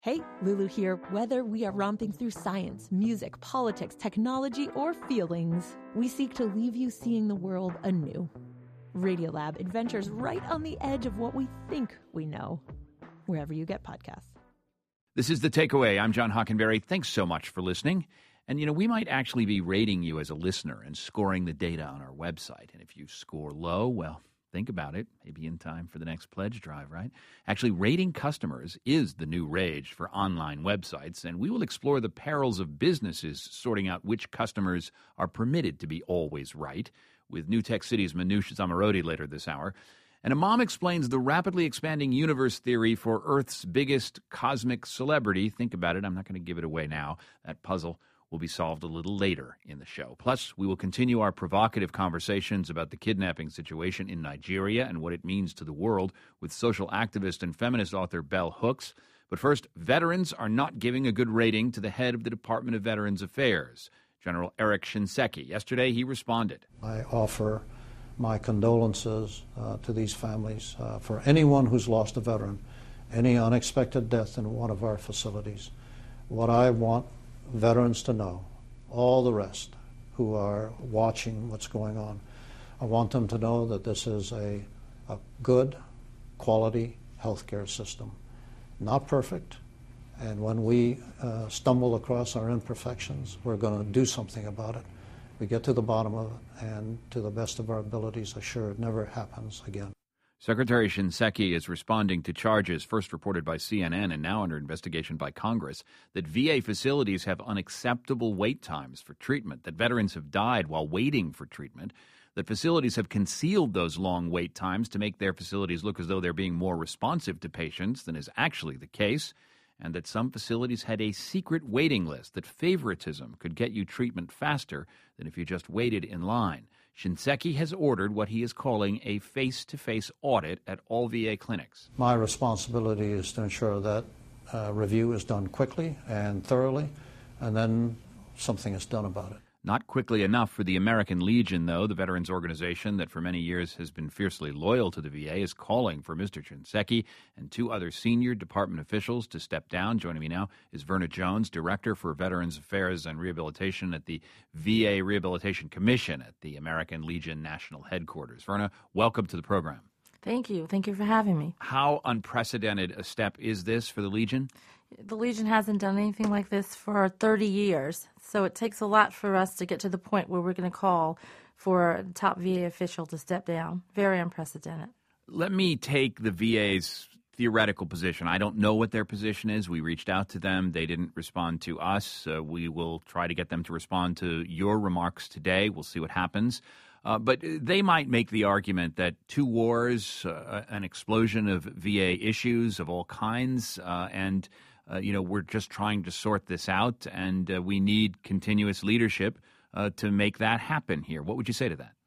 Hey, Lulu here. Whether we are romping through science, music, politics, technology, or feelings, we seek to leave you seeing the world anew. Radiolab adventures right on the edge of what we think we know, wherever you get podcasts. This is The Takeaway. I'm John Hockenberry. Thanks so much for listening. And, we might actually be rating you as a listener and scoring the data on our website. And if you score low, well, think about it. Maybe in time for the next pledge drive, right? Actually, rating customers is the new rage for online websites, and we will explore the perils of businesses sorting out which customers are permitted to be always right with New Tech City's Manoush Zomorodi later this hour. And Imam explains the rapidly expanding universe theory for Earth's biggest cosmic celebrity. Think about it. I'm not going to give it away now. That puzzle will be solved a little later in the show. Plus, we will continue our provocative conversations about the kidnapping situation in Nigeria and what it means to the world with social activist and feminist author Bell Hooks. But first, veterans are not giving a good rating to the head of the Department of Veterans Affairs, General Eric Shinseki. Yesterday, he responded. I offer my condolences to these families for anyone who's lost a veteran, any unexpected death in one of our facilities. What I want veterans to know, all the rest who are watching what's going on, I want them to know that this is a good, quality healthcare system. Not perfect, and when we stumble across our imperfections, we're going to do something about it. We get to the bottom of it, and to the best of our abilities, assure it never happens again. Secretary Shinseki is responding to charges first reported by CNN and now under investigation by Congress that VA facilities have unacceptable wait times for treatment, that veterans have died while waiting for treatment, that facilities have concealed those long wait times to make their facilities look as though they're being more responsive to patients than is actually the case, and that some facilities had a secret waiting list, that favoritism could get you treatment faster than if you just waited in line. Shinseki has ordered what he is calling a face-to-face audit at all VA clinics. My responsibility is to ensure that review is done quickly and thoroughly, and then something is done about it. Not quickly enough for the American Legion, though. The veterans organization that for many years has been fiercely loyal to the VA is calling for Mr. Shinseki and two other senior department officials to step down. Joining me now is Verna Jones, Director for Veterans Affairs and Rehabilitation at the VA Rehabilitation Commission at the American Legion National Headquarters. Verna, welcome to the program. Thank you. Thank you for having me. How unprecedented a step is this for the Legion? The Legion hasn't done anything like this for 30 years, so it takes a lot for us to get to the point where we're going to call for a top VA official to step down. Very unprecedented. Let me take the VA's theoretical position. I don't know what their position is. We reached out to them. They didn't respond to us. We will try to get them to respond to your remarks today. We'll see what happens. But they might make the argument that two wars, an explosion of VA issues of all kinds, and we're just trying to sort this out, and we need continuous leadership to make that happen here. What would you say to that?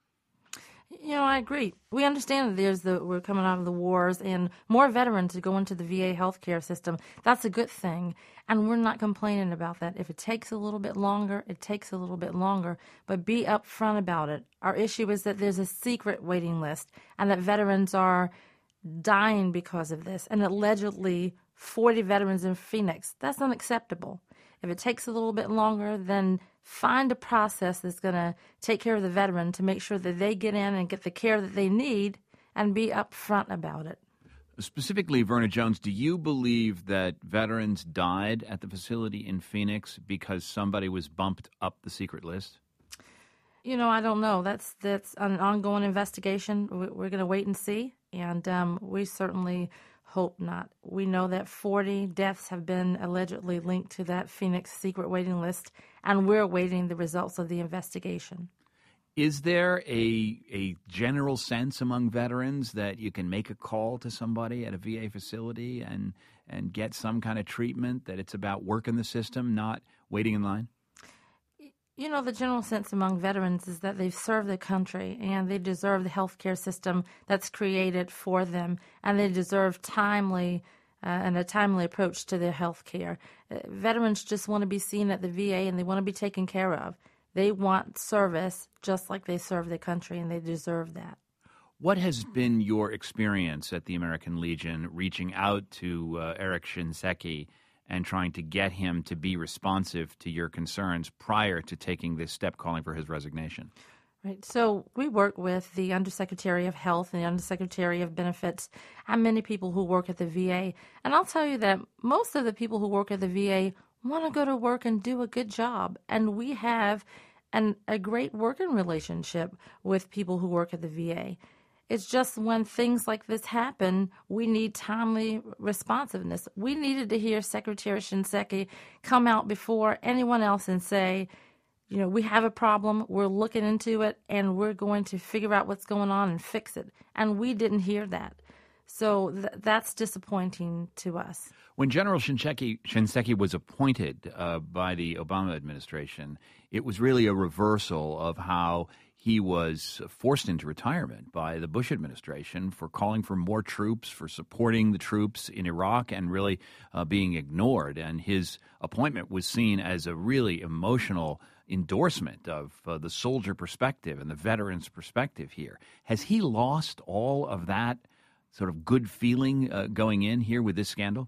I agree. We understand that we're coming out of the wars and more veterans to go into the VA healthcare system. That's a good thing, and we're not complaining about that. If it takes a little bit longer, it takes a little bit longer, but be upfront about it. Our issue is that there's a secret waiting list and that veterans are dying because of this, and allegedly 40 veterans in Phoenix. That's unacceptable. If it takes a little bit longer, then find a process that's going to take care of the veteran to make sure that they get in and get the care that they need and be upfront about it. Specifically, Verna Jones, do you believe that veterans died at the facility in Phoenix because somebody was bumped up the secret list? I don't know. That's an ongoing investigation. We're going to wait and see, and we certainly hope not. We know that 40 deaths have been allegedly linked to that Phoenix secret waiting list, and we're awaiting the results of the investigation. Is there a general sense among veterans that you can make a call to somebody at a VA facility and get some kind of treatment, that it's about working the system, not waiting in line? The general sense among veterans is that they've served their country and they deserve the health care system that's created for them, and they deserve timely approach to their health care. Veterans just want to be seen at the VA and they want to be taken care of. They want service just like they serve their country, and they deserve that. What has been your experience at the American Legion reaching out to Eric Shinseki and trying to get him to be responsive to your concerns prior to taking this step, calling for his resignation? Right. So we work with the Undersecretary of Health and the Undersecretary of Benefits and many people who work at the VA. And I'll tell you that most of the people who work at the VA want to go to work and do a good job. And we have a great working relationship with people who work at the VA. It's just when things like this happen, we need timely responsiveness. We needed to hear Secretary Shinseki come out before anyone else and say, you know, we have a problem, we're looking into it, and we're going to figure out what's going on and fix it. And we didn't hear that. So that's disappointing to us. When General Shinseki was appointed by the Obama administration, it was really a reversal of how he was forced into retirement by the Bush administration for calling for more troops, for supporting the troops in Iraq, and really being ignored. And his appointment was seen as a really emotional endorsement of the soldier perspective and the veteran's perspective here. Has he lost all of that sort of good feeling going in here with this scandal?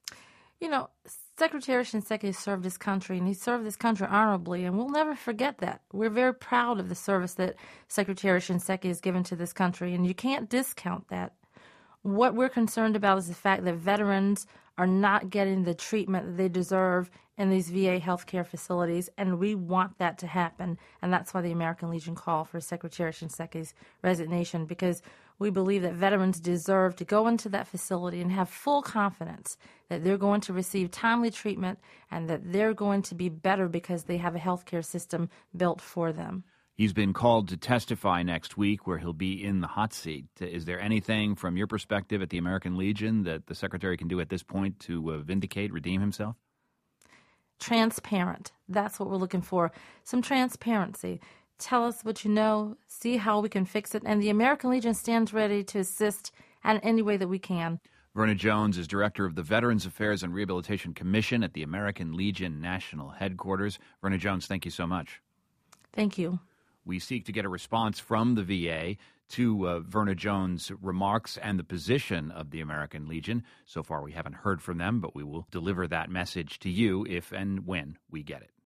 You know, Secretary Shinseki served his country, and he served this country honorably, and we'll never forget that. We're very proud of the service that Secretary Shinseki has given to this country, and you can't discount that. What we're concerned about is the fact that veterans are not getting the treatment that they deserve in these VA healthcare facilities, and we want that to happen. And that's why the American Legion called for Secretary Shinseki's resignation, because we believe that veterans deserve to go into that facility and have full confidence that they're going to receive timely treatment and that they're going to be better because they have a healthcare system built for them. He's been called to testify next week, where he'll be in the hot seat. Is there anything from your perspective at the American Legion that the Secretary can do at this point to vindicate, redeem himself? Transparent. That's what we're looking for. Some transparency. Tell us what you know, see how we can fix it, and the American Legion stands ready to assist in any way that we can. Verna Jones is director of the Veterans Affairs and Rehabilitation Commission at the American Legion National Headquarters. Verna Jones, thank you so much. Thank you. We seek to get a response from the VA to Verna Jones' remarks and the position of the American Legion. So far, we haven't heard from them, but we will deliver that message to you if and when we get it.